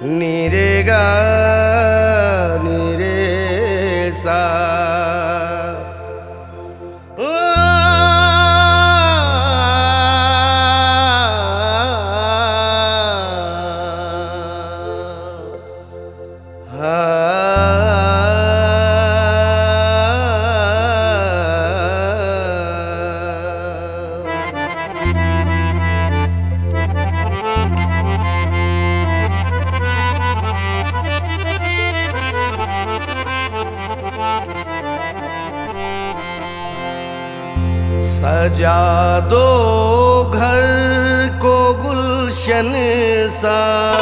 नीरे गा नीरे सा सजा दो घर को गुलशन सा,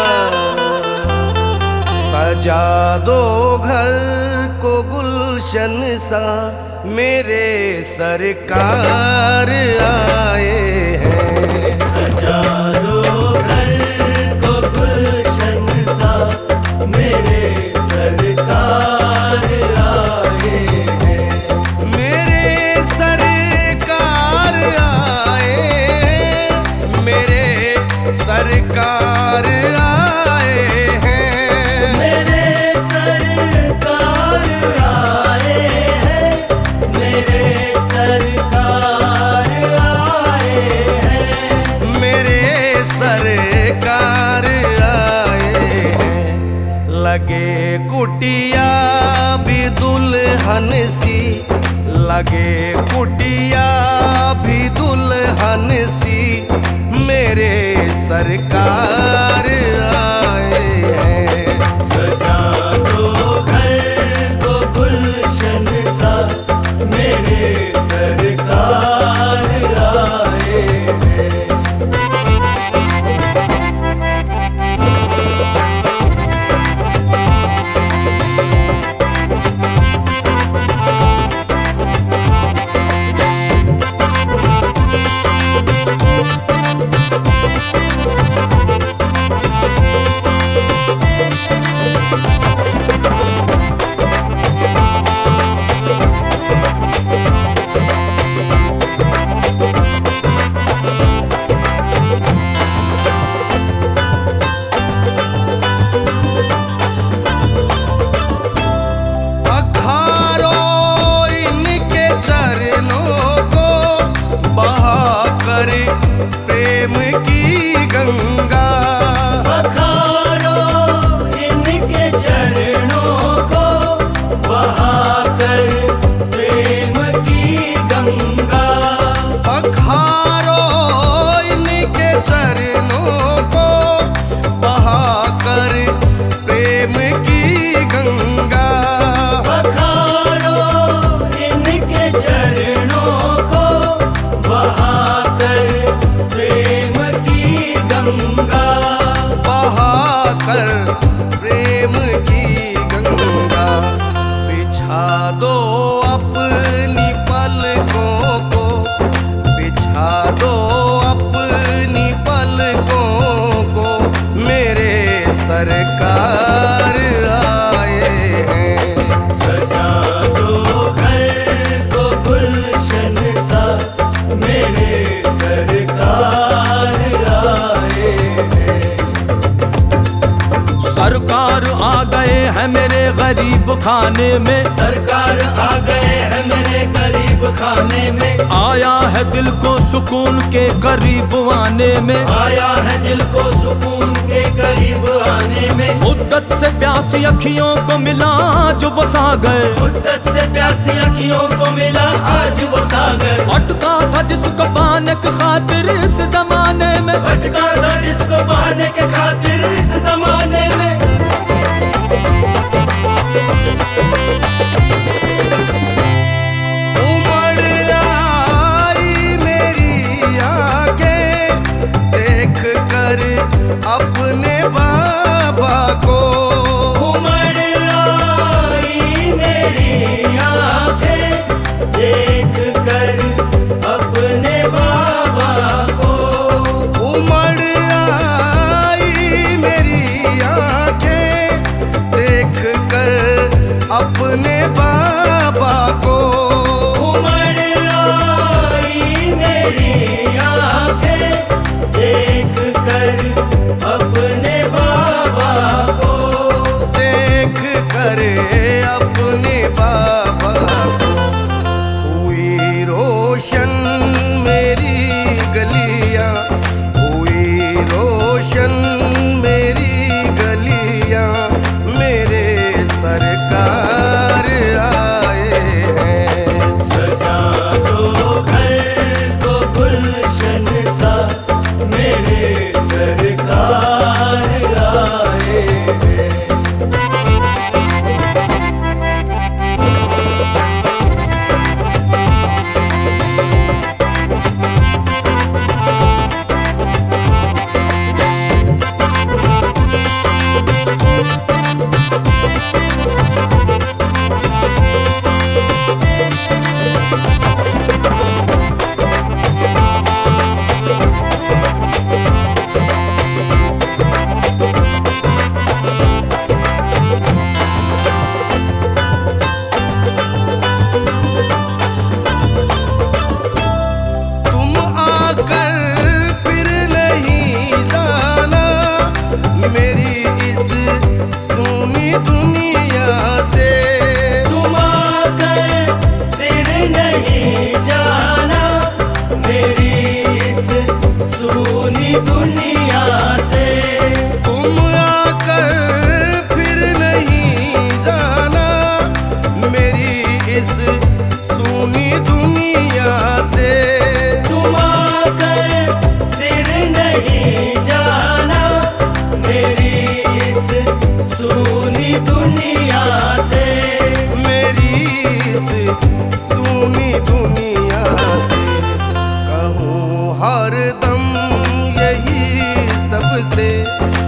सजा दो घर को गुलशन सा, मेरे सरकार आए हैं। सजा दो घर को गुलशन सा, मेरे सरकार आए हैं। मेरे सरकार आए, मेरे सरकार आए हैं। मेरे सरकार आए हैं, मेरे सरकार आए हैं। मेरे सरकार आए हैं। लगे कुटिया भी दुल्हन सी, लगे कुटिया भी दुल्हन सी, मेरे सरकार आए हैं। सजा दो घर को गुलशन सा, मेरे सरकार आए हैं। प्रेम की गंगा बखारो इनके चरणों को, बहाकर प्रेम की गंगा। बखारो इनके चरणों को, बहाकर प्रेम की गंगा। बखारो इनके चरणों को, बहाकर प्रेम की गंगा। बहाकर प्रेम की गंगा। बिछा दो अपनी पलकों को, बिछा दो अपनी पलकों को, मेरे सरकार आए हैं। सजा दो घर को गुलशन सा, मेरे सरकार आए हैं। सरकार आ गए हैं मेरे गरीब खाने में, सरकार आ गए हैं मेरे गरीब खाने में। आया है दिल को सुकून के करीब आने में, आया है दिल को सुकून के करीब आने में। मुद्दत से प्यासी अखियों को मिला जो वो सागर, मुद्दत से प्यासी अखियों को मिला आज वो सागर। अटका था जिसको पाने के खातिर इस जमाने में, भटका था जिसको पाने के खातिर इस जमाने में। उमड़ आई मेरी आंखें देख कर अपने बाबा को। उमड़ आई मेरी आंखें देख कर अपने बाबा को। उमड़ आई मेरी आंखें देख कर अपने बाबा को। उमड़ आई मेरी आंखें देख कर अपने बाबा को। सुनी दुनिया से। तुम आकर फिर नहीं जाना मेरी इस सुनी दुनिया से। तुम आकर फिर नहीं जाना मेरी इस सुनी दुनिया से। मेरी इस सुनी दुनिया से कहूँ हर दम यही सबसे